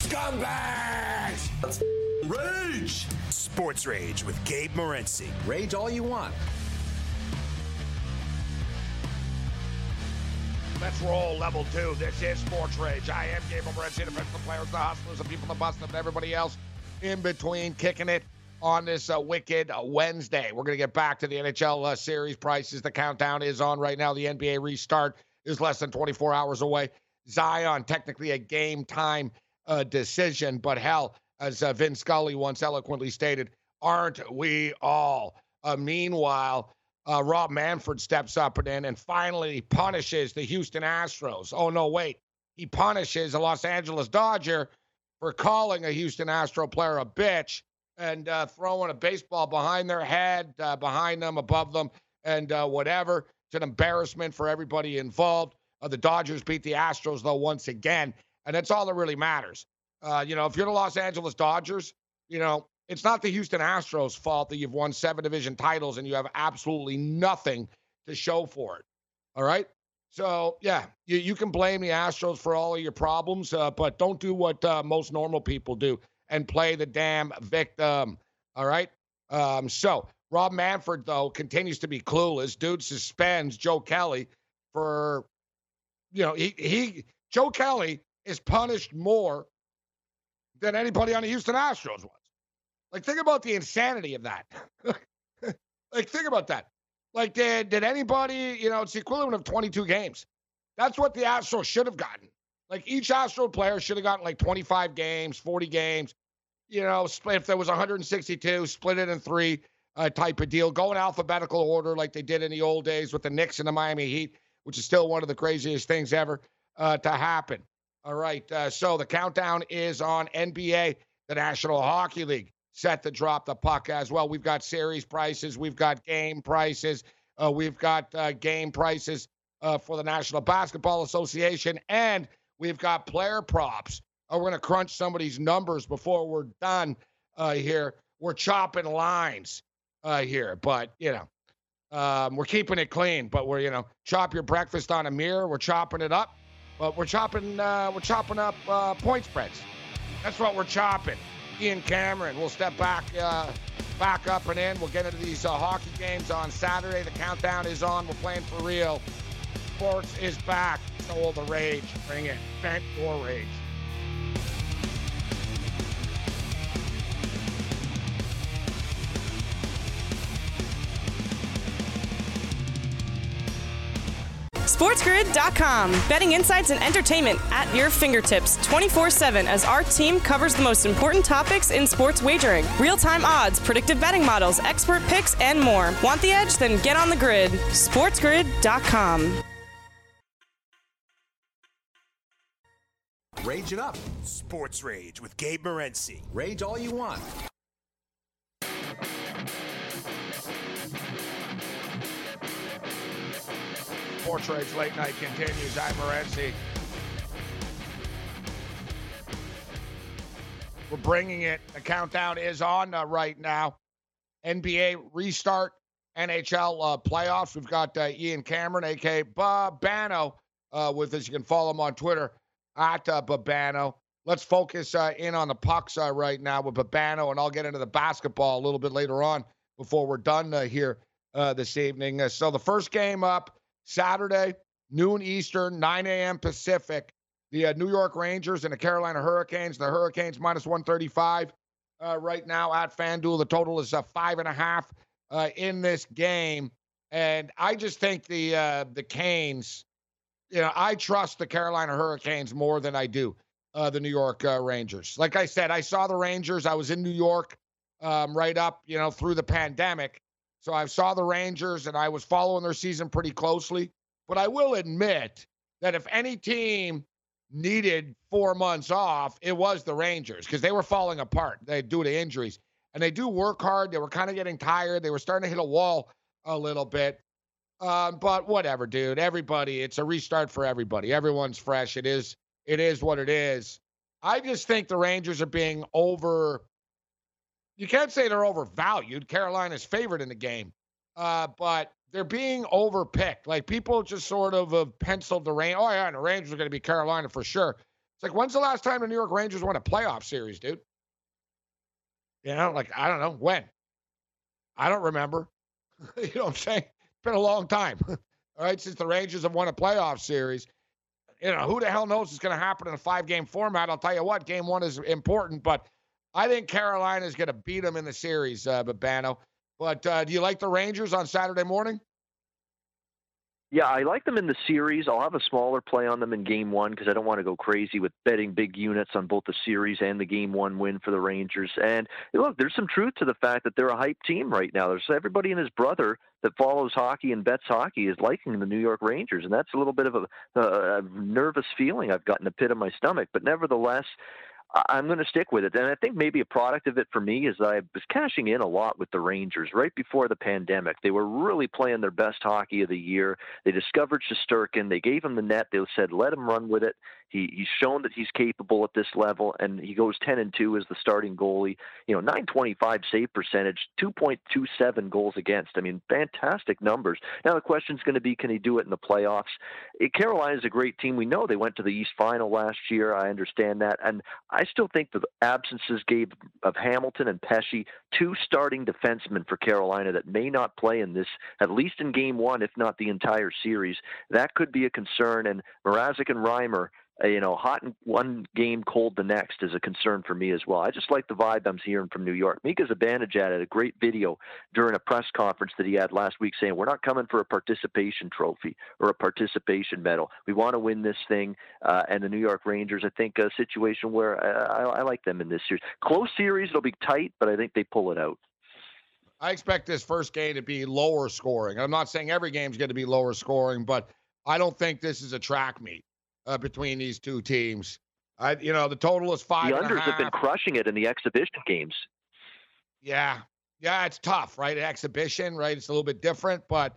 Scumbags! Let's rage! Sports Rage with Gabe Morency. Rage all you want. Let's roll level 2. This is Sports Rage. I am Gabe Morency, the best of the players, the hustlers, the people, the bust, and everybody else in between, kicking it on this wicked Wednesday. We're going to get back to the NHL series prices. The countdown is on right now. The NBA restart is less than 24 hours away. Zion, technically a game time decision, but hell, as Vin Scully once eloquently stated, aren't we all? Meanwhile, Rob Manfred steps up and finally punishes the Houston Astros. Oh, no, wait. He punishes a Los Angeles Dodger for calling a Houston Astro player a bitch and throwing a baseball behind their head, behind them, above them, and whatever. It's an embarrassment for everybody involved. The Dodgers beat the Astros, though, once again, and that's all that really matters. If you're the Los Angeles Dodgers, it's not the Houston Astros' fault that you've won 7 division titles and you have absolutely nothing to show for it. All right? So, yeah, you can blame the Astros for all of your problems, but don't do what most normal people do and play the damn victim. All right? So, Rob Manfred, though, continues to be clueless. Dude suspends Joe Kelly for, Joe Kelly is punished more than anybody on the Houston Astros was. Like, think about the insanity of that. Think about that. Like, did anybody, it's the equivalent of 22 games. That's what the Astros should have gotten. Like, each Astro player should have gotten, 25 games, 40 games. If there was 162, split it in 3 type of deal. Go in alphabetical order like they did in the old days with the Knicks and the Miami Heat, which is still one of the craziest things ever to happen. All right, so the countdown is on. NBA, the National Hockey League, set to drop the puck as well. We've got series prices. We've got game prices. We've got game prices for the National Basketball Association. And we've got player props. We're going to crunch some of these numbers before we're done here. We're chopping lines here. But, we're keeping it clean. But we're, chop your breakfast on a mirror. We're chopping it up. But we're chopping up point spreads. That's what we're chopping. Ian Cameron will step back up and in. We'll get into these hockey games on Saturday. The countdown is on. We're playing for real. Sports is back. So the rage. Bring it. Vent your rage. SportsGrid.com. Betting insights and entertainment at your fingertips 24/7 as our team covers the most important topics in sports wagering. Real-time odds, predictive betting models, expert picks, and more. Want the edge? Then get on the grid. SportsGrid.com. Rage it up. Sports Rage with Gabe Morency. Rage all you want. Sports Rage Late Night continues. I'm Morency. We're bringing it. The countdown is on right now. NBA restart, NHL playoffs. We've got Ian Cameron, a.k.a. Babano, with us. You can follow him on Twitter at Babano. Let's focus in on the pucks right now with Babano, and I'll get into the basketball a little bit later on before we're done here this evening. So the first game up, Saturday, noon Eastern, 9 a.m. Pacific. The New York Rangers and the Carolina Hurricanes. The Hurricanes minus 135 right now at FanDuel. The total is 5.5 in this game. And I just think the Canes, I trust the Carolina Hurricanes more than I do the New York Rangers. Like I said, I saw the Rangers. I was in New York right up, through the pandemic. So I saw the Rangers, and I was following their season pretty closely. But I will admit that if any team needed 4 months off, it was the Rangers because they were falling apart due to injuries. And they do work hard. They were kind of getting tired. They were starting to hit a wall a little bit. But whatever, dude. Everybody, it's a restart for everybody. Everyone's fresh. It is what it is. I just think the Rangers are being you can't say they're overvalued. Carolina's favored in the game. But they're being overpicked. Like, people just sort of have penciled the Rangers. Oh, yeah, the Rangers are going to be Carolina for sure. It's like, when's the last time the New York Rangers won a playoff series, dude? You know, like, I don't know. When? I don't remember. You know what I'm saying? It's been a long time. All right, since the Rangers have won a playoff series. You know, who the hell knows what's going to happen in a 5-game format? I'll tell you what, game one is important, but I think Carolina is going to beat them in the series, Babano. But do you like the Rangers on Saturday morning? Yeah, I like them in the series. I'll have a smaller play on them in game one because I don't want to go crazy with betting big units on both the series and the game one win for the Rangers. And look, there's some truth to the fact that they're a hype team right now. There's everybody and his brother that follows hockey and bets hockey is liking the New York Rangers. And that's a little bit of a nervous feeling I've got in the pit of my stomach. But nevertheless, I'm going to stick with it. And I think maybe a product of it for me is I was cashing in a lot with the Rangers right before the pandemic. They were really playing their best hockey of the year. They discovered Shesterkin. They gave him the net. They said, let him run with it. He's shown that he's capable at this level, and he goes 10-2 as the starting goalie. You know, .925 save percentage, 2.27 goals against. I mean, fantastic numbers. Now the question is going to be, can he do it in the playoffs? Carolina is a great team. We know they went to the East Final last year. I understand that, and I still think the absences of Hamilton and Pesce, two starting defensemen for Carolina that may not play in this, at least in game one, if not the entire series. That could be a concern, and Mrazek and Reimer, hot in one game, cold the next is a concern for me as well. I just like the vibe I'm hearing from New York. Mika Zibanejad had a great video during a press conference that he had last week saying, we're not coming for a participation trophy or a participation medal. We want to win this thing. And the New York Rangers, I think, a situation where I like them in this series. Close series, it'll be tight, but I think they pull it out. I expect this first game to be lower scoring. I'm not saying every game's going to be lower scoring, but I don't think this is a track meet between these two teams. The total is 5.5. The unders have been crushing it in the exhibition games. Yeah, it's tough, right? Exhibition, right? It's a little bit different, but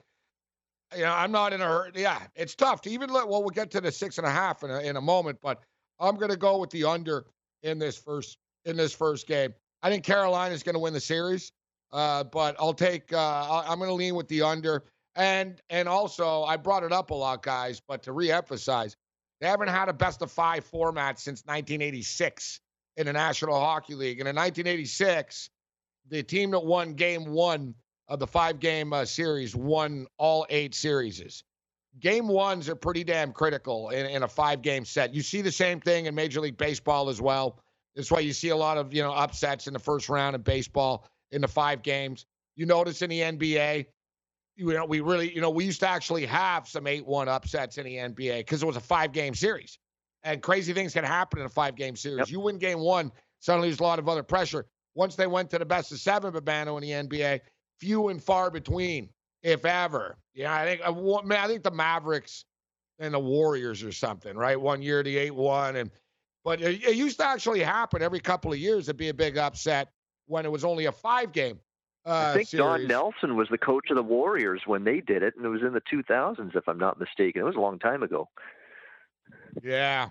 I'm not in a hurry. Yeah, it's tough to even we'll get to the 6.5 in a moment, but I'm going to go with the under in this first game. I think Carolina is going to win the series, but I'll take. I'm going to lean with the under, and also I brought it up a lot, guys, but to reemphasize. They haven't had a best-of-5 format since 1986 in the National Hockey League. And in 1986, the team that won Game 1 of the 5-game series won all 8 series. Game 1s are pretty damn critical in a 5-game set. You see the same thing in Major League Baseball as well. That's why you see a lot of upsets in the first round in baseball in the 5 games. You notice in the NBA, we used to actually have some 8-1 upsets in the NBA because it was a 5-game series. And crazy things can happen in a 5-game series. Yep. You win game 1, suddenly there's a lot of other pressure. Once they went to the best of 7, Babano, in the NBA, few and far between, if ever. Yeah, I think the Mavericks and the Warriors or something, right? One year, the 8-1. But it used to actually happen every couple of years. It'd be a big upset when it was only a 5-game I think series. Don Nelson was the coach of the Warriors when they did it, and it was in the 2000s, if I'm not mistaken. It was a long time ago. Yeah.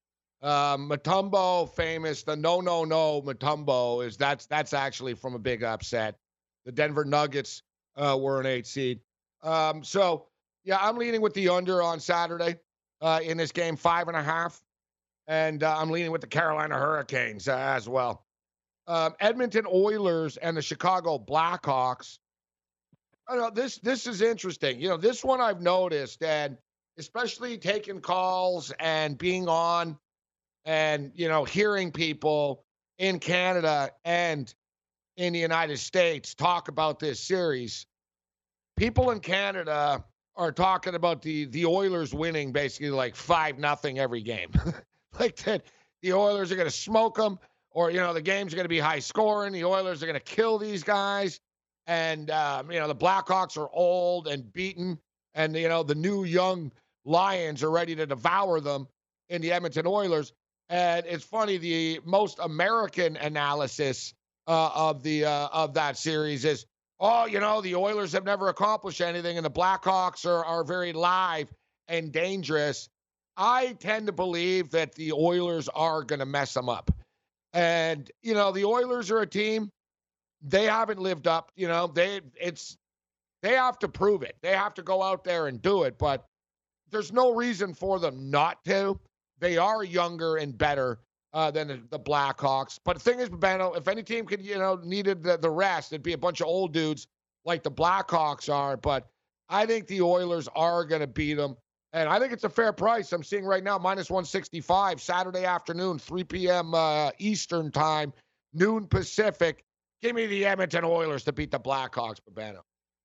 Mutombo, famous. The no Mutombo that's actually from a big upset. The Denver Nuggets were an 8 seed. I'm leaning with the under on Saturday in this game, 5.5, and I'm leaning with the Carolina Hurricanes as well. Edmonton Oilers and the Chicago Blackhawks. I know this is interesting. This one I've noticed, and especially taking calls and being on and, hearing people in Canada and in the United States talk about this series. People in Canada are talking about the Oilers winning basically like 5-0 every game. Like that the Oilers are going to smoke them. Or, the game's going to be high scoring. The Oilers are going to kill these guys. And, the Blackhawks are old and beaten. And, the new young Lions are ready to devour them in the Edmonton Oilers. And it's funny, the most American analysis of that series is, the Oilers have never accomplished anything. And the Blackhawks are very live and dangerous. I tend to believe that the Oilers are going to mess them up. And, the Oilers are a team, they haven't lived up, they have to prove it. They have to go out there and do it, but there's no reason for them not to. they are younger and better than the Blackhawks. But the thing is, Babano, if any team could, needed the rest, it'd be a bunch of old dudes like the Blackhawks are. But I think the Oilers are going to beat them. And I think it's a fair price. I'm seeing right now minus 165, Saturday afternoon, 3 p.m. Eastern time, noon Pacific. Give me the Edmonton Oilers to beat the Blackhawks, Babano.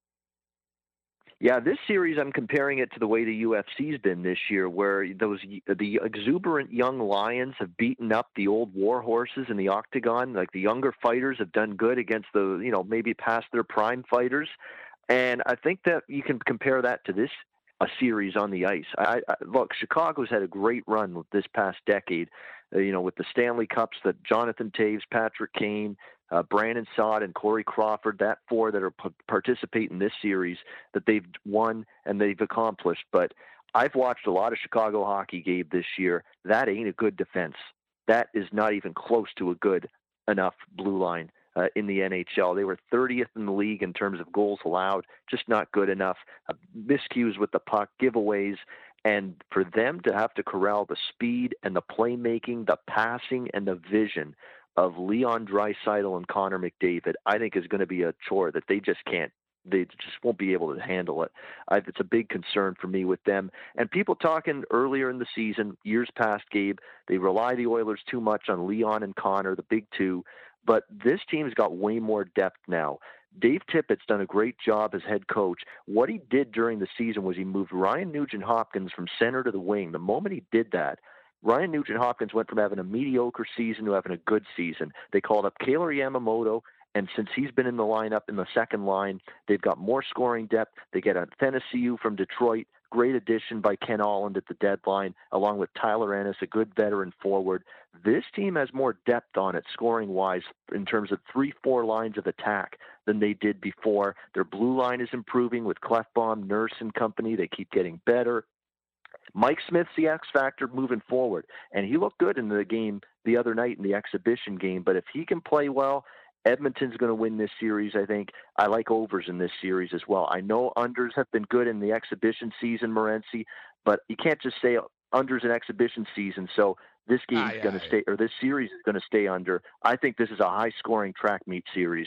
Yeah, this series, I'm comparing it to the way the UFC's been this year, where the exuberant young lions have beaten up the old war horses in the octagon. Like, the younger fighters have done good against the, maybe past their prime fighters. And I think that you can compare that to a series on the ice. Look, Chicago's had a great run with this past decade, with the Stanley Cups that Jonathan Toews, Patrick Kane, Brandon Saad, and Corey Crawford, that four that are participate in this series, that they've won and they've accomplished. But I've watched a lot of Chicago hockey, Gabe, this year. That ain't a good defense. That is not even close to a good enough blue line in the NHL. They were 30th in the league in terms of goals allowed, just not good enough. Miscues with the puck, giveaways. And for them to have to corral the speed and the playmaking, the passing, and the vision of Leon Draisaitl and Connor McDavid, I think is going to be a chore that they just can't. They just won't be able to handle it. It's a big concern for me with them. And people talking earlier in the season, years past, Gabe, they rely the Oilers too much on Leon and Connor, the big two. But this team's got way more depth now. Dave Tippett's done a great job as head coach. What he did during the season was he moved Ryan Nugent-Hopkins from center to the wing. The moment he did that, Ryan Nugent-Hopkins went from having a mediocre season to having a good season. They called up Kailer Yamamoto, and since he's been in the lineup in the second line, they've got more scoring depth. They get a Tennessee from Detroit. Great addition by Ken Holland at the deadline, along with Tyler Ennis, a good veteran forward. This team has more depth on it, scoring-wise, in terms of 3-4 lines of attack than they did before. Their blue line is improving with Klefbom, Nurse, and company. They keep getting better. Mike Smith's the X factor moving forward, and he looked good in the game the other night in the exhibition game. But if he can play well, Edmonton's going to win this series, I think. I like overs in this series as well. I know unders have been good in the exhibition season, Morency, but you can't just say unders in exhibition season. So this game's going to stay, or this series is going to stay under. I think this is a high-scoring track meet series.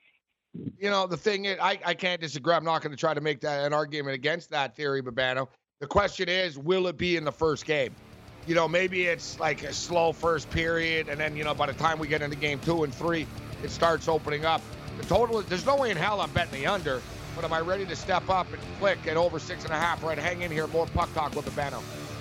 The thing is, I can't disagree. I'm not going to try to make that an argument against that theory, Babano. The question is, will it be in the first game? Maybe it's like a slow first period, and then, by the time we get into game 2 and 3, it starts opening up. The total is, there's no way in hell I'm betting the under, but am I ready to step up and click at over 6.5? Right, hang in here. More Puck Talk with Babano.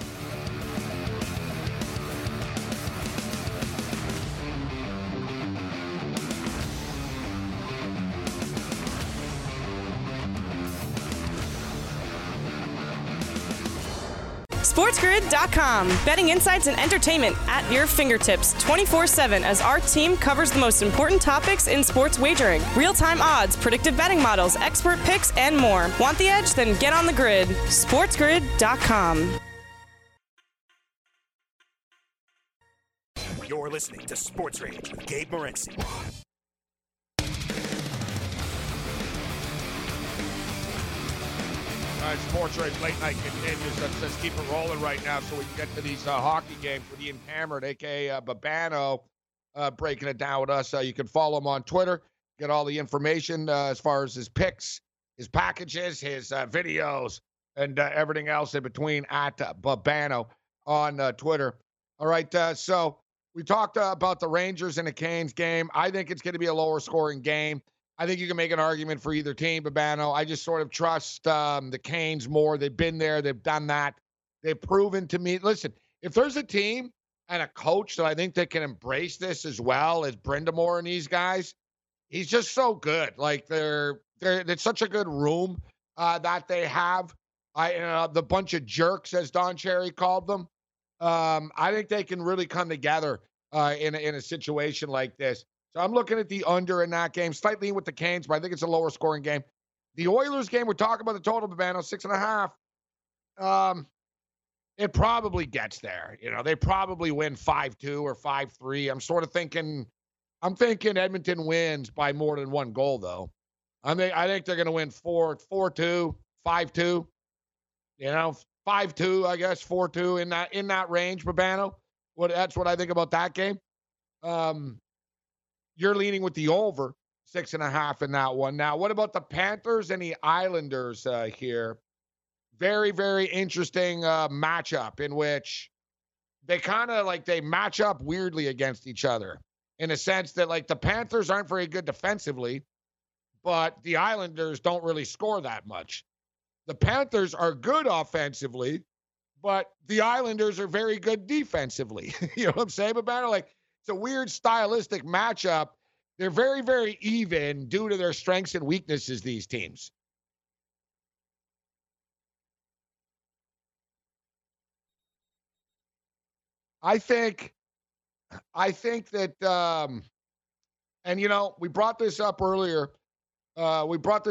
SportsGrid.com. Betting insights and entertainment at your fingertips 24/7 as our team covers the most important topics in sports wagering. Real-time odds, predictive betting models, expert picks, and more. Want the edge? Then get on the grid. SportsGrid.com. You're listening to Sports Rage with Gabe Morency. All right, Sports Rage Late Night continues. Let's keep it rolling right now so we can get to these hockey games with Ian Cameron, a.k.a. Babano, breaking it down with us. You can follow him on Twitter, get all the information as far as his picks, his packages, his videos, and everything else in between at Babano on Twitter. All right, so we talked about the Rangers and the Canes game. I think it's going to be a lower-scoring game. I think you can make an argument for either team, Babano. I just sort of trust the Canes more. They've been there. They've done that. They've proven to me. Listen, if there's a team and a coach that I think that can embrace this as well as Brind'Amour and these guys, he's just so good. Like, it's such a good room that they have. The bunch of jerks, as Don Cherry called them. I think they can really come together in a situation like this. So I'm looking at the under in that game, slightly with the Canes, but I think it's a lower scoring game. The Oilers game, we're talking about the total, Babano, 6.5. It probably gets there. They probably win 5-2 or 5-3. I'm thinking Edmonton wins by more than one goal, though. I think they're going to win 4-2, 5-2. 5-2, I guess, 4-2 in that range, Babano. That's what I think about that game. You're leaning with the over 6.5 in that one. Now, what about the Panthers and the Islanders here? Very, very interesting matchup in which they kind of like they match up weirdly against each other in a sense that like the Panthers aren't very good defensively, but the Islanders don't really score that much. The Panthers are good offensively, but the Islanders are very good defensively. You know what I'm saying about it? Like, it's a weird stylistic matchup. They're very, very even due to their strengths and weaknesses, these teams. I think that, and you know, we brought this up earlier. And we'll get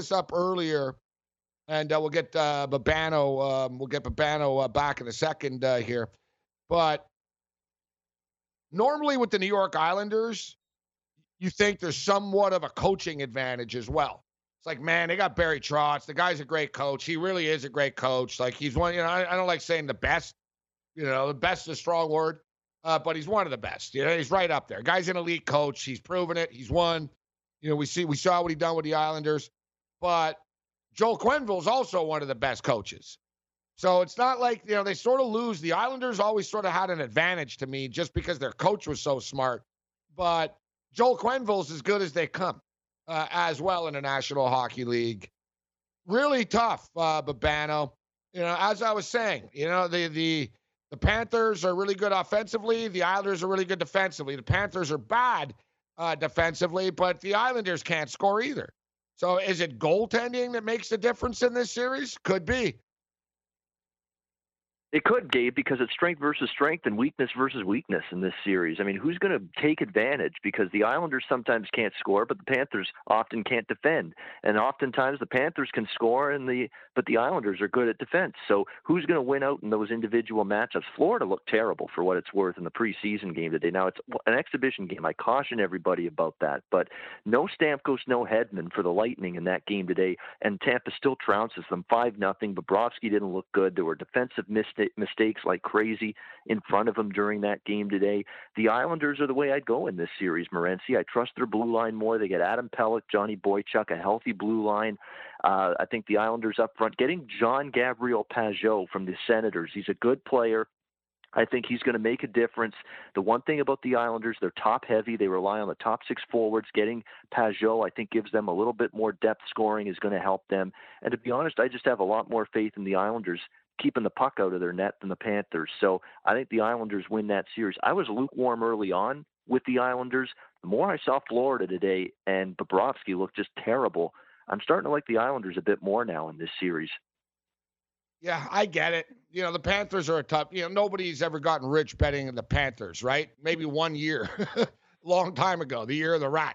Babano. We'll get Babano back in a second here. But normally with the New York Islanders, you think there's somewhat of a coaching advantage as well. It's like, man, they got Barry Trotz. The guy's a great coach. He really is a great coach. Like he's one. You know, I don't like saying the best. You know, the best is a strong word, but he's one of the best. You know, he's right up there. Guy's an elite coach. He's proven it. He's won. You know, we saw what he done with the Islanders, but Joel Quenneville is also one of the best coaches. So it's not like, you know, they sort of lose. The Islanders always sort of had an advantage to me just because their coach was so smart. But Joel Quenneville's as good as they come as well in the National Hockey League. Really tough, Babano. You know, as I was saying, you know, the Panthers are really good offensively. The Islanders are really good defensively. The Panthers are bad defensively, but the Islanders can't score either. So is it goaltending that makes the difference in this series? Could be. It could, Gabe, because it's strength versus strength and weakness versus weakness in this series. I mean, who's going to take advantage? Because the Islanders sometimes can't score, but the Panthers often can't defend. And oftentimes the Panthers can score, but the Islanders are good at defense. So who's going to win out in those individual matchups? Florida looked terrible for what it's worth in the preseason game today. Now, it's an exhibition game. I caution everybody about that. But no Stamkos, no Hedman for the Lightning in that game today. And Tampa still trounces them 5-0. Bobrovsky didn't look good. There were defensive mistakes like crazy in front of him during that game today. The Islanders are the way I'd go in this series, Morency. I trust their blue line more. They get Adam Pelech, Johnny Boychuk, a healthy blue line. I think the Islanders up front, getting Jean-Gabriel Pageau from the Senators. He's a good player. I think he's going to make a difference. The one thing about the Islanders, they're top heavy. They rely on the top six forwards. Getting Pageau, I think, gives them a little bit more depth scoring, is going to help them. And to be honest, I just have a lot more faith in the Islanders keeping the puck out of their net than the Panthers. So I think the Islanders win that series. I was lukewarm early on with the Islanders. The more I saw Florida today and Bobrovsky looked just terrible, I'm starting to like the Islanders a bit more now in this series. Yeah, I get it. You know, the Panthers are a tough, you know, nobody's ever gotten rich betting in the Panthers, right? Maybe 1 year, long time ago, the year of the rat.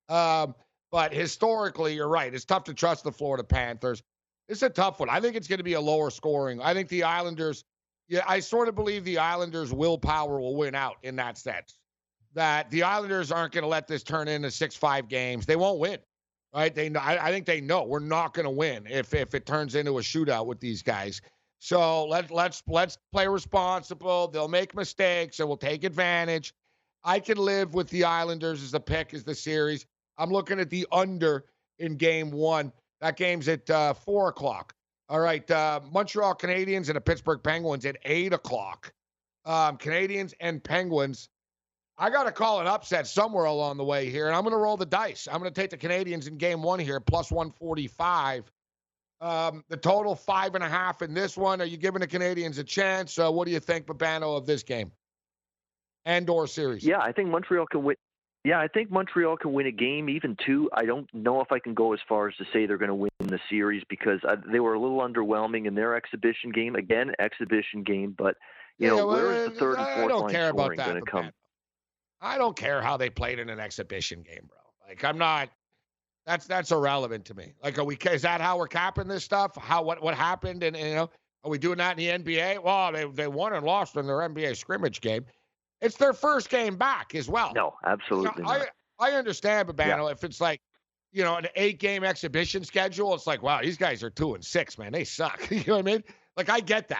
But historically, you're right. It's tough to trust the Florida Panthers. It's a tough one. I think it's going to be a lower scoring. I think the Islanders, I sort of believe the Islanders' willpower will win out in that sense. That the Islanders aren't going to let this turn into 6-5 games. They won't win, right? I think they know we're not going to win if it turns into a shootout with these guys. So let's play responsible. They'll make mistakes and we'll take advantage. I can live with the Islanders as a pick as the series. I'm looking at the under in game one. That game's at 4 o'clock. All right, Montreal Canadiens and the Pittsburgh Penguins at 8 o'clock. Canadiens and Penguins. I got to call an upset somewhere along the way here, and I'm going to roll the dice. I'm going to take the Canadiens in game one here, plus 145. The total 5.5 in this one. Are you giving the Canadiens a chance? What do you think, Babano, of this game and/or series? Yeah, I think Montreal can win. Yeah, I think Montreal can win a game, even two. I don't know if I can go as far as to say they're going to win the series because they were a little underwhelming in their exhibition game. Again, exhibition game, but where is the third and fourth line scoring going to come? I don't care how they played in an exhibition game, bro. Like, I'm not. That's irrelevant to me. Like, is that how we're capping this stuff? What happened? And are we doing that in the NBA? Well, they won and lost in their NBA scrimmage game. It's their first game back as well. No, absolutely not. I understand, Babano, if it's like, an 8-game exhibition schedule, it's like, wow, these guys are 2-6, man. They suck. You know what I mean? Like, I get that.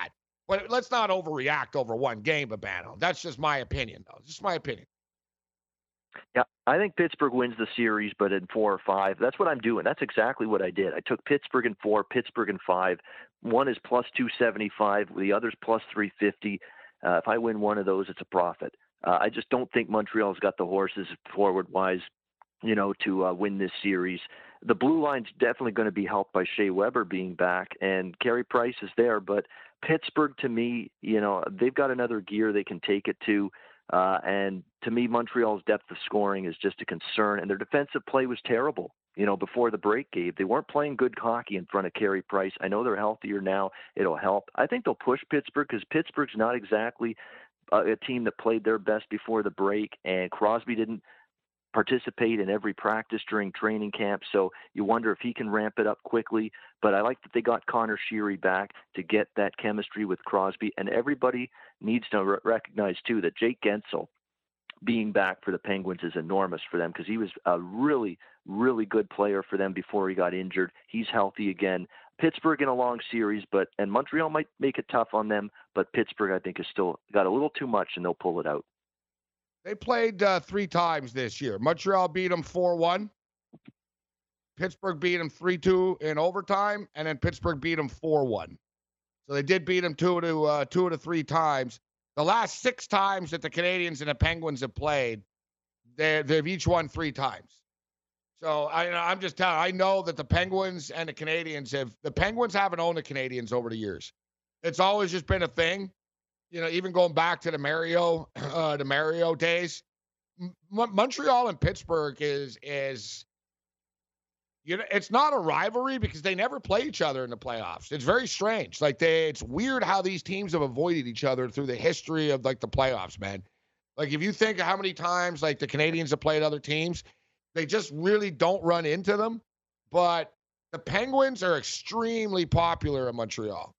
But let's not overreact over one game, Babano. That's just my opinion, though. Just my opinion. Yeah, I think Pittsburgh wins the series, but in 4 or 5. That's what I'm doing. That's exactly what I did. I took Pittsburgh in 4, Pittsburgh in 5. One is plus 275, the other's plus 350. If I win one of those, it's a profit. I just don't think Montreal's got the horses forward-wise, to win this series. The blue line's definitely going to be helped by Shea Weber being back, and Carey Price is there. But Pittsburgh, to me, they've got another gear they can take it to. And to me, Montreal's depth of scoring is just a concern, and their defensive play was terrible. Before the break, Gabe, they weren't playing good hockey in front of Carey Price. I know they're healthier now. It'll help. I think they'll push Pittsburgh because Pittsburgh's not exactly a team that played their best before the break, and Crosby didn't participate in every practice during training camp, so you wonder if he can ramp it up quickly. But I like that they got Connor Sheary back to get that chemistry with Crosby, and everybody needs to recognize, too, that Jake Gensel being back for the Penguins is enormous for them because he was a really, really good player for them before he got injured. He's healthy again. Pittsburgh in a long series, and Montreal might make it tough on them, but Pittsburgh, I think, has still got a little too much, and they'll pull it out. They played 3 times this year. Montreal beat them 4-1. Pittsburgh beat them 3-2 in overtime, and then Pittsburgh beat them 4-1. So they did beat them 2 to 3 times. The last 6 times that the Canadians and the Penguins have played, they've each won 3 times. So I'm just telling you, I know that the Penguins and the Canadians the Penguins haven't owned the Canadians over the years. It's always just been a thing. Even going back to the Mario days, Montreal and Pittsburgh is it's not a rivalry because they never play each other in the playoffs. It's very strange. It's weird how these teams have avoided each other through the history of the playoffs, man. If you think of how many times the Canadians have played other teams, they just really don't run into them. But the Penguins are extremely popular in Montreal.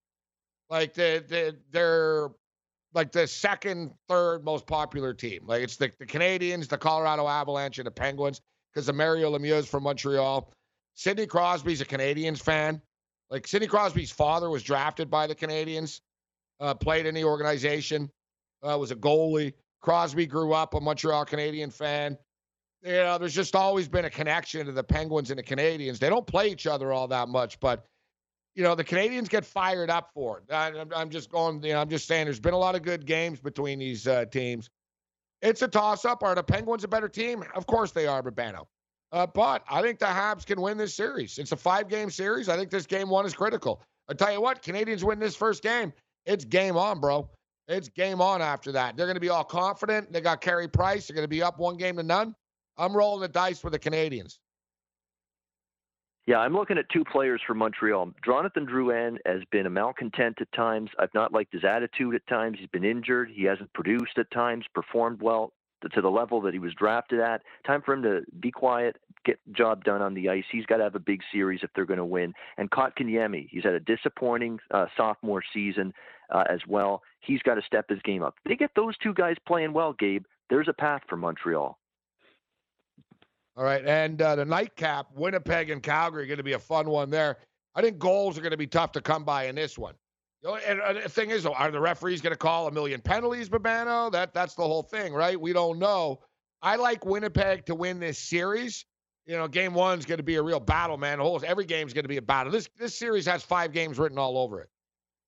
They're the second, third most popular team. It's the Canadians, the Colorado Avalanche, and the Penguins because of Mario Lemieux from Montreal. Sidney Crosby's a Canadiens fan. Sidney Crosby's father was drafted by the Canadiens, played in the organization, was a goalie. Crosby grew up a Montreal Canadian fan. There's just always been a connection to the Penguins and the Canadians. They don't play each other all that much, but the Canadians get fired up for it. I'm just saying there's been a lot of good games between these teams. It's a toss-up. Are the Penguins a better team? Of course they are, Babano. But I think the Habs can win this series. It's a 5-game series. I think this game 1 is critical. I tell you what, Canadians win this first game. It's game on, bro. It's game on after that. They're going to be all confident. They got Carey Price. They're going to be up 1-0. I'm rolling the dice with the Canadians. Yeah, I'm looking at 2 players for Montreal. Jonathan Drouin has been a malcontent at times. I've not liked his attitude at times. He's been injured. He hasn't produced at times, performed well to the level that he was drafted at. Time for him to be quiet, get the job done on the ice. He's got to have a big series if they're going to win. And Kotkaniemi, he's had a disappointing sophomore season as well. He's got to step his game up. If they get those 2 guys playing well, Gabe, there's a path for Montreal. All right, and the nightcap, Winnipeg and Calgary, going to be a fun one there. I think goals are going to be tough to come by in this one. And the thing is, are the referees going to call a million penalties, Babano? That's the whole thing, right? We don't know. I like Winnipeg to win this series. Game 1's going to be a real battle, man. Every game's going to be a battle. This series has 5 games written all over it.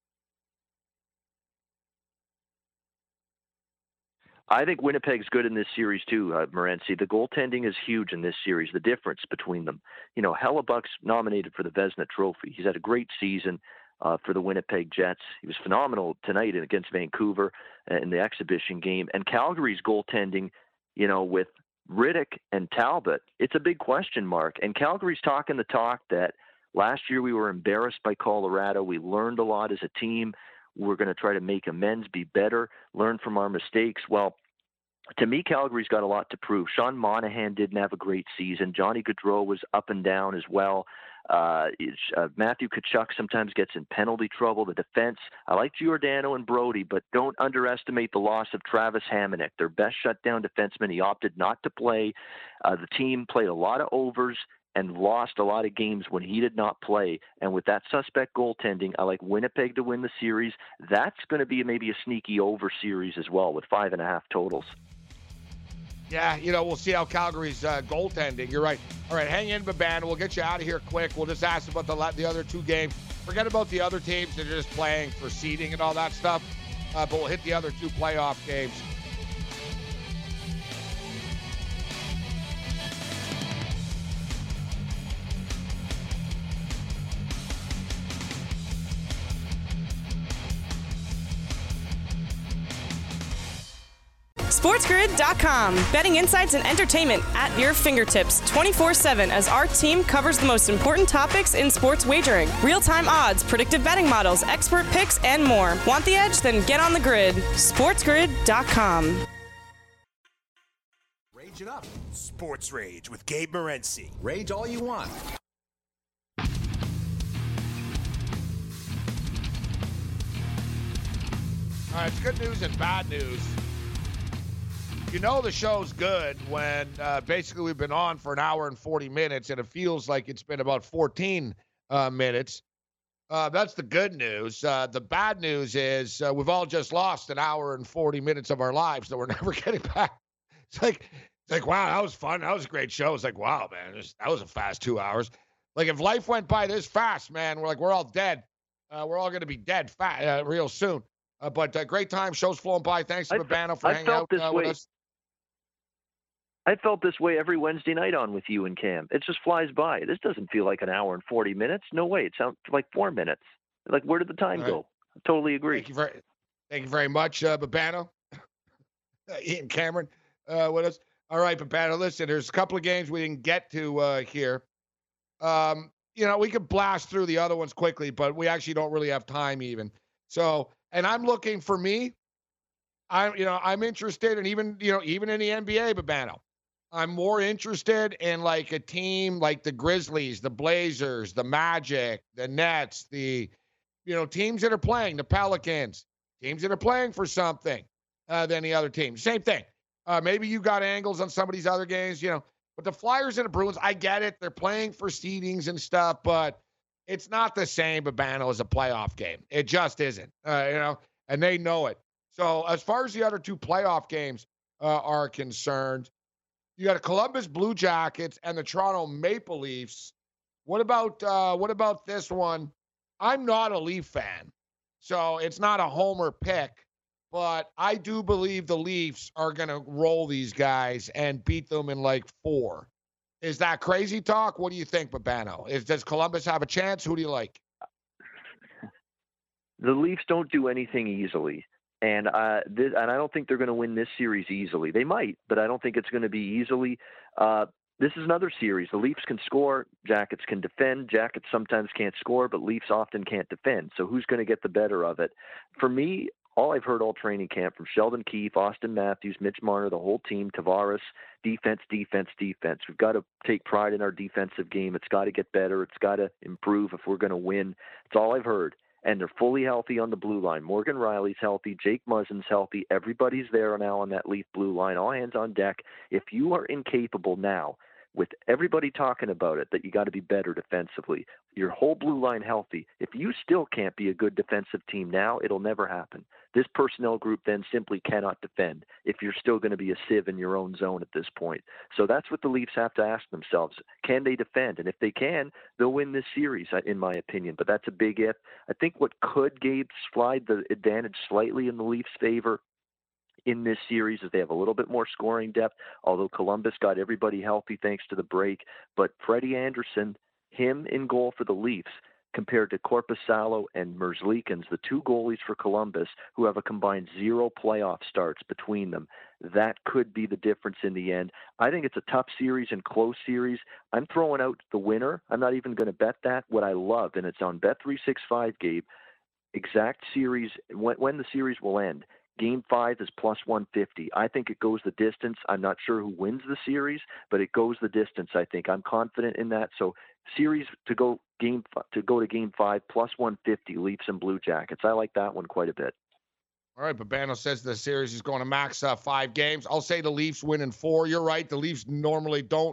I think Winnipeg's good in this series too, Morency. The goaltending is huge in this series, the difference between them. Hellebuck's nominated for the Vezina Trophy. He's had a great season for the Winnipeg Jets. He was phenomenal tonight against Vancouver in the exhibition game. And Calgary's goaltending, with Riddick and Talbot, it's a big question mark. And Calgary's talking the talk that last year we were embarrassed by Colorado. We learned a lot as a team. We're going to try to make amends, be better, learn from our mistakes. Well, to me, Calgary's got a lot to prove. Sean Monahan didn't have a great season. Johnny Gaudreau was up and down as well. Matthew Tkachuk sometimes gets in penalty trouble. The defense, I like Giordano and Brody, but don't underestimate the loss of Travis Hamonic, their best shutdown defenseman. He opted not to play. The team played a lot of overs, and lost a lot of games when he did not play. And with that suspect goaltending, I like Winnipeg to win the series. That's going to be maybe a sneaky over series as well with 5.5 totals. Yeah, we'll see how Calgary's goaltending. You're right. All right, hang in, Babana. We'll get you out of here quick. We'll just ask about the other two games. Forget about the other teams that are just playing for seeding and all that stuff. But we'll hit the other two playoff games. SportsGrid.com. Betting insights and entertainment at your fingertips 24/7 as our team covers the most important topics in sports wagering. Real-time odds, predictive betting models, expert picks, and more. Want the edge? Then get on the grid. SportsGrid.com. Rage it up. Sports Rage with Gabe Morency. Rage all you want. All right, it's good news and bad news. The show's good when basically we've been on for an hour and 40 minutes, and it feels like it's been about 14 minutes. That's the good news. The bad news is we've all just lost an hour and 40 minutes of our lives that we're never getting back. It's like, wow, that was fun. That was a great show. It's like, wow, man, that was a fast 2 hours. Like, if life went by this fast, man, we're all dead. We're all going to be dead real soon. But great time. Show's flowing by. Thanks to Babana for hanging out with us. I felt this way every Wednesday night on with you and Cam. It just flies by. This doesn't feel like an hour and 40 minutes. No way. It sounds like 4 minutes. Like, where did the time go? I totally agree. Thank you very much, Babana. Ian Cameron with us. All right, Babana, listen, there's a couple of games we didn't get to here. We could blast through the other ones quickly, but we actually don't really have time even. So, and I'm looking for me. I'm interested in even in the NBA, Babana. I'm more interested in like a team like the Grizzlies, the Blazers, the Magic, the Nets, the teams that are playing, the Pelicans, teams that are playing for something than the other teams. Same thing. Maybe you got angles on some of these other games, but the Flyers and the Bruins, I get it. They're playing for seedings and stuff, but it's not the same, Babana, as a playoff game. It just isn't, and they know it. So as far as the other two playoff games are concerned, you got a Columbus Blue Jackets and the Toronto Maple Leafs. What about this one? I'm not a Leaf fan, so it's not a homer pick, but I do believe the Leafs are going to roll these guys and beat them in like 4. Is that crazy talk? What do you think, Babano? Does Columbus have a chance? Who do you like? The Leafs don't do anything easily. And I don't think they're going to win this series easily. They might, but I don't think it's going to be easily. This is another series. The Leafs can score. Jackets can defend. Jackets sometimes can't score, but Leafs often can't defend. So who's going to get the better of it? For me, all I've heard all training camp from Sheldon Keefe, Austin Matthews, Mitch Marner, the whole team, Tavares, defense, defense, defense. We've got to take pride in our defensive game. It's got to get better. It's got to improve if we're going to win. It's all I've heard. And they're fully healthy on the blue line. Morgan Riley's healthy. Jake Muzzin's healthy. Everybody's there now on that Leaf blue line. All hands on deck. If you are incapable now, with everybody talking about it, that you got to be better defensively, your whole blue line healthy, if you still can't be a good defensive team now, it'll never happen. This personnel group then simply cannot defend if you're still going to be a sieve in your own zone at this point. So that's what the Leafs have to ask themselves. Can they defend? And if they can, they'll win this series, in my opinion. But that's a big if. I think what could, Gabe, slide the advantage slightly in the Leafs' favor in this series is they have a little bit more scoring depth, although Columbus got everybody healthy thanks to the break. But Freddie Anderson, him in goal for the Leafs, compared to Korpisalo and Merzlikins, the two goalies for Columbus, who have a combined 0 playoff starts between them. That could be the difference in the end. I think it's a tough series and close series. I'm throwing out the winner. I'm not even going to bet that. What I love, and it's on Bet365, Gabe, exact series, when the series will end. Game 5 is plus 150. I think it goes the distance. I'm not sure who wins the series, but it goes the distance, I think. I'm confident in that. So series to go to game 5 plus 150, Leafs and Blue Jackets. I like that one quite a bit. All right, Babano says the series is going to max 5 games. I'll say the Leafs win in 4. You're right. The Leafs normally don't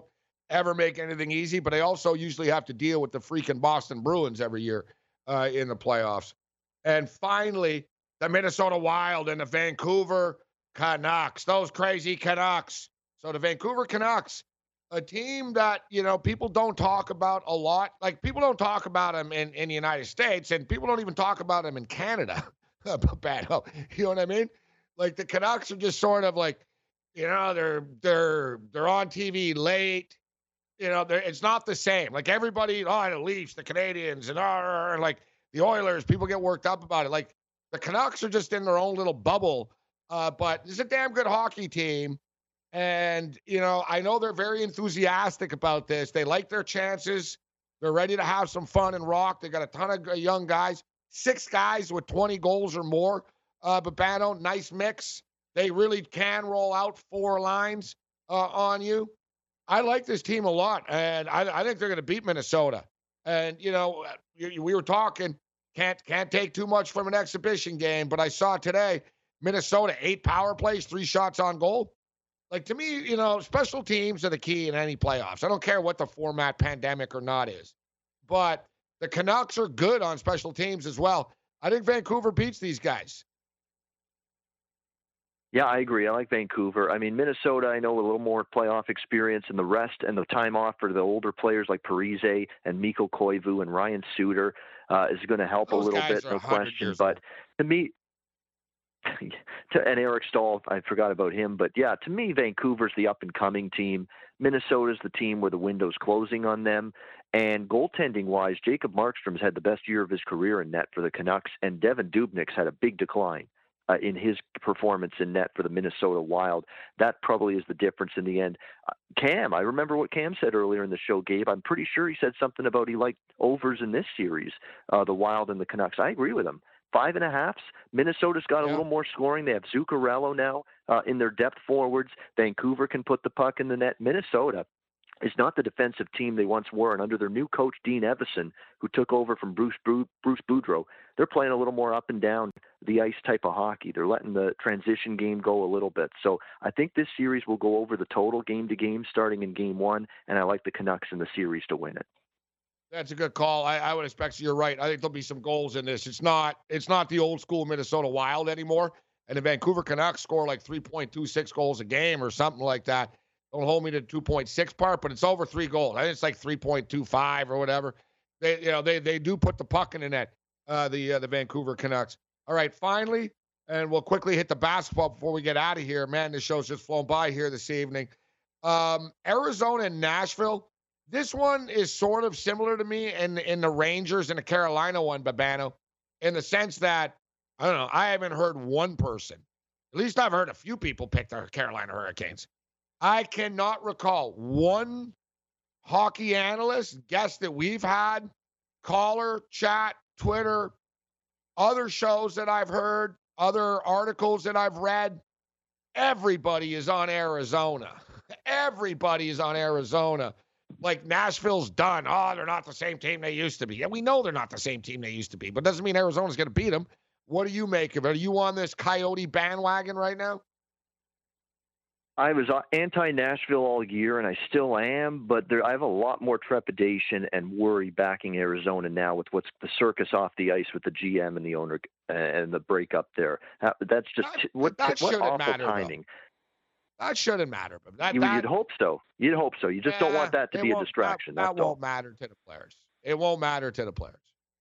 ever make anything easy, but they also usually have to deal with the freaking Boston Bruins every year in the playoffs. And finally, the Minnesota Wild and the Vancouver Canucks, those crazy Canucks. So the Vancouver Canucks, a team that, people don't talk about a lot. Like, people don't talk about them in the United States, and people don't even talk about them in Canada. Bad, you know what I mean? Like, the Canucks are just sort of like, they're on TV late. It's not the same. Like, everybody, the Leafs, the Canadians, and like the Oilers, people get worked up about it. Like, the Canucks are just in their own little bubble. But this is a damn good hockey team. And, I know they're very enthusiastic about this. They like their chances. They're ready to have some fun and rock. They got a ton of young guys, 6 guys with 20 goals or more. Babano, nice mix. They really can roll out 4 lines on you. I like this team a lot, and I think they're going to beat Minnesota. And, we were talking, can't take too much from an exhibition game, but I saw today, Minnesota, 8 power plays, 3 shots on goal. Like, to me, special teams are the key in any playoffs. I don't care what the format, pandemic or not, is. But the Canucks are good on special teams as well. I think Vancouver beats these guys. Yeah, I agree. I like Vancouver. I mean, Minnesota, I know a little more playoff experience, and the rest and the time off for the older players like Parise and Mikko Koivu and Ryan Suter is going to help Those a little guys bit, are no 100 question. years But old. to me, and Eric Stahl, I forgot about him. But yeah, to me, Vancouver's the up-and-coming team. Minnesota's the team where the window's closing on them. And goaltending-wise, Jacob Markstrom's had the best year of his career in net for the Canucks, and Devin Dubnyk's had a big decline in his performance in net for the Minnesota Wild. That probably is the difference in the end. Cam, I remember what Cam said earlier in the show, Gabe. I'm pretty sure he said something about he liked overs in this series, the Wild and the Canucks. I agree with him. 5.5s. Minnesota's got a little more scoring. They have Zuccarello now in their depth forwards. Vancouver can put the puck in the net. Minnesota is not the defensive team they once were, and under their new coach, Dean Evison, who took over from Bruce Boudreau, they're playing a little more up and down the ice type of hockey. They're letting the transition game go a little bit. So I think this series will go over the total game to game starting in game 1, and I like the Canucks in the series to win it. That's a good call. I would expect you're right. I think there'll be some goals in this. It's not the old school Minnesota Wild anymore. And the Vancouver Canucks score like 3.26 goals a game or something like that. Don't hold me to the 2.6 part, but it's over 3 goals. I think it's like 3.25 or whatever. They do put the puck in the net. The Vancouver Canucks. All right, finally, and we'll quickly hit the basketball before we get out of here. Man, this show's just flown by here this evening. Arizona and Nashville. This one is sort of similar to me in the Rangers and the Carolina one, Babano, in the sense that, I don't know, I haven't heard one person. At least I've heard a few people pick the Carolina Hurricanes. I cannot recall one hockey analyst, guest that we've had, caller, chat, Twitter, other shows that I've heard, other articles that I've read. Everybody is on Arizona. Everybody is on Arizona. Like, Nashville's done. Oh, they're not the same team they used to be. Yeah, we know they're not the same team they used to be, but doesn't mean Arizona's going to beat them. What do you make of it? Are you on this Coyote bandwagon right now? I was anti-Nashville all year, and I still am, but I have a lot more trepidation and worry backing Arizona now with what's the circus off the ice with the GM and the owner and the breakup there. That's just what awful timing. Though. That shouldn't matter. But you'd hope so. You'd hope so. You just don't want that to be a distraction. That won't matter to the players. It won't matter to the players.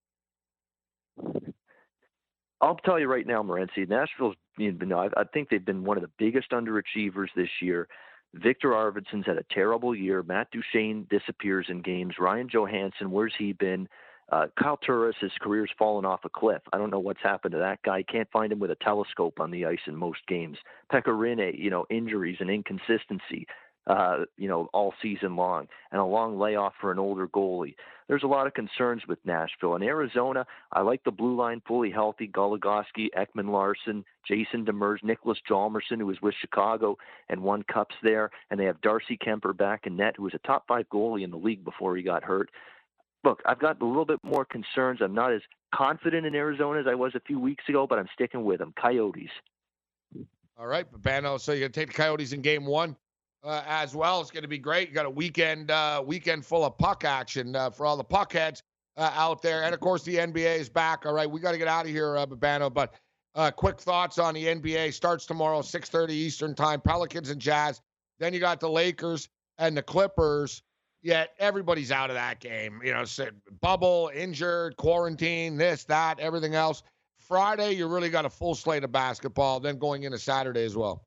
I'll tell you right now, Morency, Nashville's, I think they've been one of the biggest underachievers this year. Victor Arvidsson's had a terrible year. Matt Duchene disappears in games. Ryan Johansson, where's he been? Kyle Turris, his career's fallen off a cliff. I don't know what's happened to that guy. Can't find him with a telescope on the ice in most games. Pekka Rinne, injuries and inconsistency, all season long, and a long layoff for an older goalie. There's a lot of concerns with Nashville. In Arizona, I like the blue line fully healthy. Goligoski, Ekman Larson, Jason Demers, Nicholas Jalmerson, who was with Chicago and won cups there. And they have Darcy Kemper back in net, who was a top 5 goalie in the league before he got hurt. Look, I've got a little bit more concerns. I'm not as confident in Arizona as I was a few weeks ago, but I'm sticking with them. Coyotes. All right, Babano. So you're going to take the Coyotes in game 1? as well. It's going to be great. You got a weekend full of puck action for all the puckheads out there. And, of course, the NBA is back. All right, we got to get out of here, Babano. But quick thoughts on the NBA. Starts tomorrow, 6:30 Eastern time, Pelicans and Jazz. Then you got the Lakers and the Clippers. Yet everybody's out of that game. You know, bubble, injured, quarantine, this, that, everything else. Friday, you really got a full slate of basketball, then going into Saturday as well.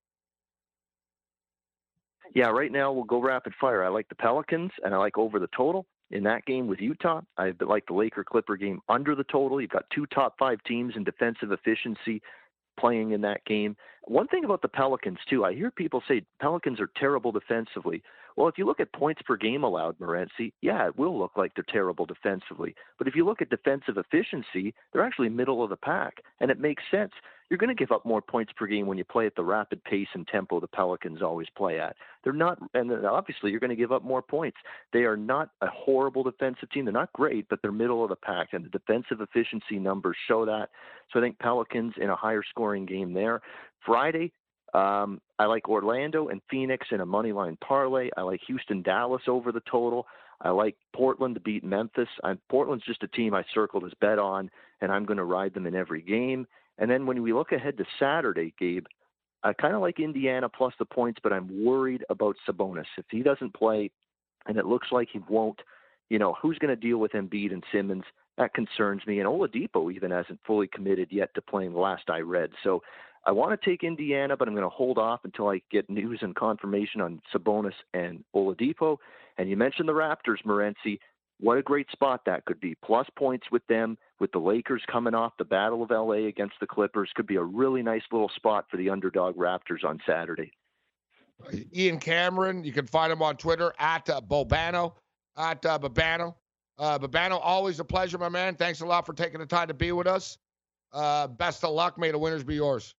Yeah, right now we'll go rapid fire. I like the Pelicans, and I like over the total in that game with Utah. I like the Laker-Clipper game under the total. You've got 2 top 5 teams in defensive efficiency playing in that game. One thing about the Pelicans, too, I hear people say Pelicans are terrible defensively. Well, if you look at points per game allowed, Morency, yeah, it will look like they're terrible defensively. But if you look at defensive efficiency, they're actually middle of the pack, and it makes sense. You're going to give up more points per game when you play at the rapid pace and tempo the Pelicans always play at. They're not, and obviously you're going to give up more points. They are not a horrible defensive team. They're not great, but they're middle of the pack, and the defensive efficiency numbers show that. So I think Pelicans in a higher scoring game there. Friday, I like Orlando and Phoenix in a money line parlay. I like Houston, Dallas over the total. I like Portland to beat Memphis. Portland's just a team I circled as bet on, and I'm going to ride them in every game. And then when we look ahead to Saturday, Gabe, I kind of like Indiana plus the points, but I'm worried about Sabonis. If he doesn't play, and it looks like he won't, you know, who's going to deal with Embiid and Simmons? That concerns me. And Oladipo even hasn't fully committed yet to playing, the last I read. So I want to take Indiana, but I'm going to hold off until I get news and confirmation on Sabonis and Oladipo. And you mentioned the Raptors, Morency. What a great spot that could be. Plus points with them, with the Lakers coming off the Battle of L.A. against the Clippers. Could be a really nice little spot for the underdog Raptors on Saturday. Ian Cameron, you can find him on Twitter at Bobano, at Babano. Babano, always a pleasure, my man. Thanks a lot for taking the time to be with us. Best of luck. May the winners be yours.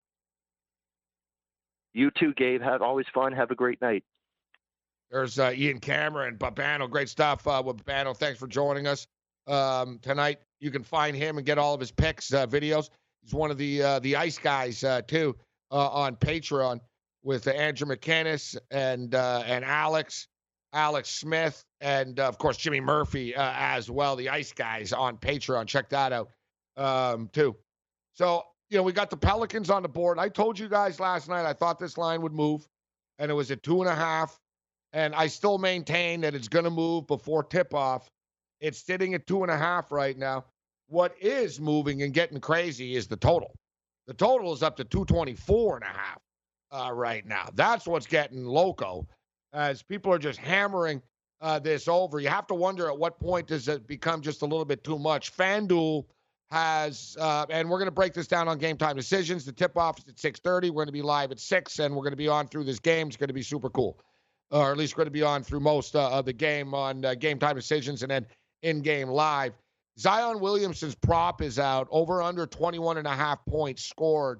You too, Gabe. Always fun. Have a great night. There's Ian Cameron, Babano. Great stuff with Babano. Thanks for joining us tonight. You can find him and get all of his picks, videos. He's one of the Ice guys, too, on Patreon with Andrew McKinnis and Alex Smith, and, of course, Jimmy Murphy as well, the Ice guys on Patreon. Check that out, too. So, you know, we got the Pelicans on the board. I told you guys last night I thought this line would move, and it was at 2.5. And I still maintain that it's going to move before tip-off. It's sitting at 2.5 right now. What is moving and getting crazy is the total. The total is up to 224.5 right now. That's what's getting loco, as people are just hammering this over. You have to wonder at what point does it become just a little bit too much. FanDuel has, and we're going to break this down on Game Time Decisions. The tip-off is at 6:30. We're going to be live at 6, and we're going to be on through this game. It's going to be super cool. Or at least we're going to be on through most of the game on Game Time Decisions and then in-game live. Zion Williamson's prop is out, over under 21.5 points scored.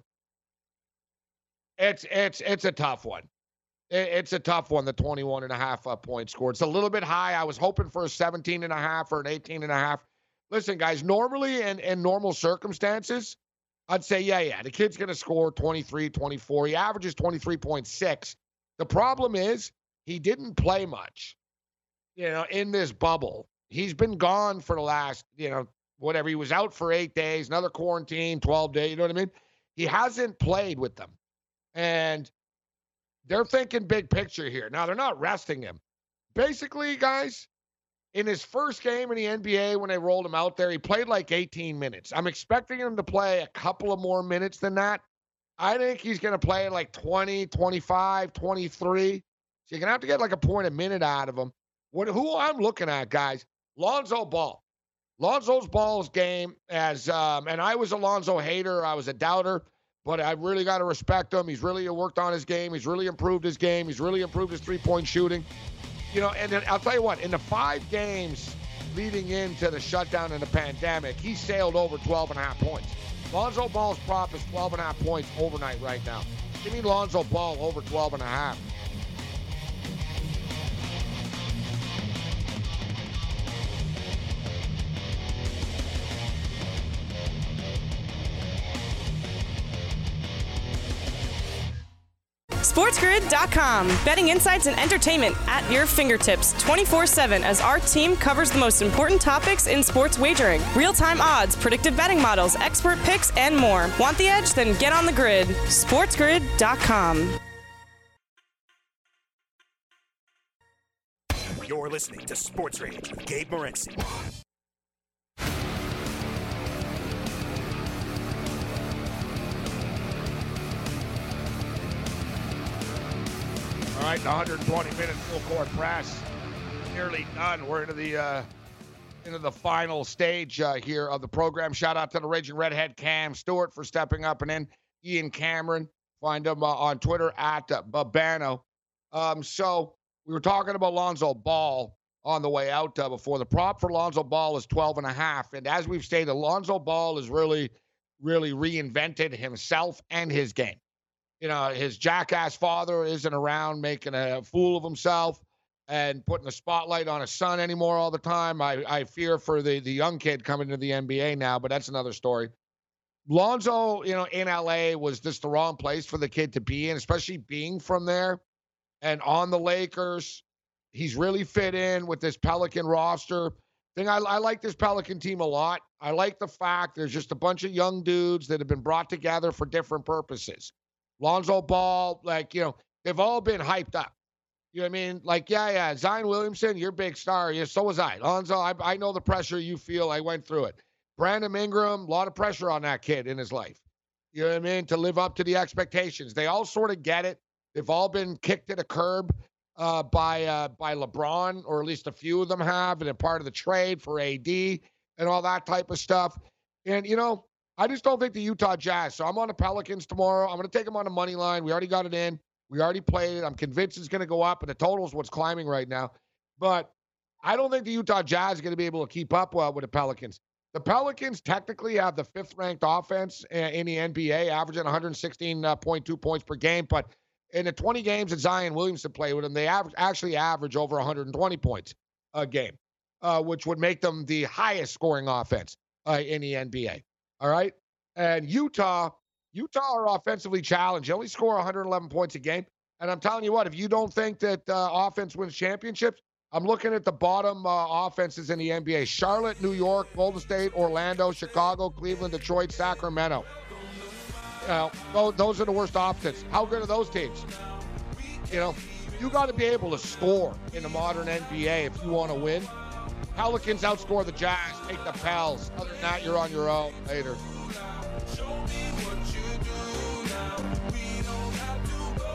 It's a tough one. It's a tough one, the 21.5 points scored. It's a little bit high. I was hoping for a 17.5 or an 18.5. Listen, guys, normally in normal circumstances, I'd say, yeah, the kid's going to score 23, 24. He averages 23.6. The problem is, he didn't play much, you know, in this bubble. He's been gone for the last, you know, whatever. He was out for 8 days, another quarantine, 12 days, you know what I mean? He hasn't played with them. And they're thinking big picture here. Now, they're not resting him. Basically, guys, in his first game in the NBA, when they rolled him out there, he played like 18 minutes. I'm expecting him to play a couple of more minutes than that. I think he's going to play like 20, 25, 23. So you're going to have to get like a point a minute out of him. Who I'm looking at, guys, Lonzo Ball. Lonzo's Ball's game, and I was a Lonzo hater. I was a doubter, but I really got to respect him. He's really worked on his game. He's really improved his game. He's really improved his three-point shooting. You know, and then I'll tell you what, in the 5 games leading into the shutdown and the pandemic, he sailed over 12.5 points. Lonzo Ball's prop is 12.5 points overnight right now. Give me Lonzo Ball over 12.5. SportsGrid.com. Betting insights and entertainment at your fingertips 24/7 as our team covers the most important topics in sports wagering. Real-time odds, predictive betting models, expert picks, and more. Want the edge? Then get on the grid. SportsGrid.com. You're listening to Sports Rage with Gabe Morency. All right, the 120-minute full-court press nearly done. We're into the final stage here of the program. Shout out to the Raging Redhead Cam Stewart for stepping up and in. Ian Cameron, find him on Twitter at Babano. So we were talking about Lonzo Ball on the way out before. The prop for Lonzo Ball is 12.5, and as we've stated, Lonzo Ball has really reinvented himself and his game. You know, his jackass father isn't around making a fool of himself and putting the spotlight on his son anymore all the time. I fear for the young kid coming into the NBA now, but that's another story. Lonzo, you know, in LA was just the wrong place for the kid to be in, especially being from there and on the Lakers. He's really fit in with this Pelican roster. I like this Pelican team a lot. I like the fact there's just a bunch of young dudes that have been brought together for different purposes. Lonzo Ball, like, you know, they've all been hyped up. You know what I mean? Like, yeah, Zion Williamson, you're a big star. Yeah, so was I. Lonzo, I know the pressure you feel. I went through it. Brandon Ingram, a lot of pressure on that kid in his life. You know what I mean? To live up to the expectations. They all sort of get it. They've all been kicked to the curb by LeBron, or at least a few of them have, and they're part of the trade for AD and all that type of stuff. And, you know, I just don't think the Utah Jazz. So I'm on the Pelicans tomorrow. I'm going to take them on the money line. We already got it in. We already played it. I'm convinced it's going to go up, and the total is what's climbing right now. But I don't think the Utah Jazz is going to be able to keep up well with the Pelicans. The Pelicans technically have the 5th-ranked offense in the NBA, averaging 116.2 points per game. But in the 20 games that Zion Williamson played with them, they actually average over 120 points a game, which would make them the highest-scoring offense in the NBA. All right. And Utah are offensively challenged. They only score 111 points a game. And I'm telling you what, if you don't think that offense wins championships, I'm looking at the bottom offenses in the NBA. Charlotte, New York, Golden State, Orlando, Chicago, Cleveland, Detroit, Sacramento. You know, those are the worst options. How good are those teams? You know, you got to be able to score in the modern NBA if you want to win. Pelicans outscore the Jazz, take the Pels. Other than that, you're on your own later.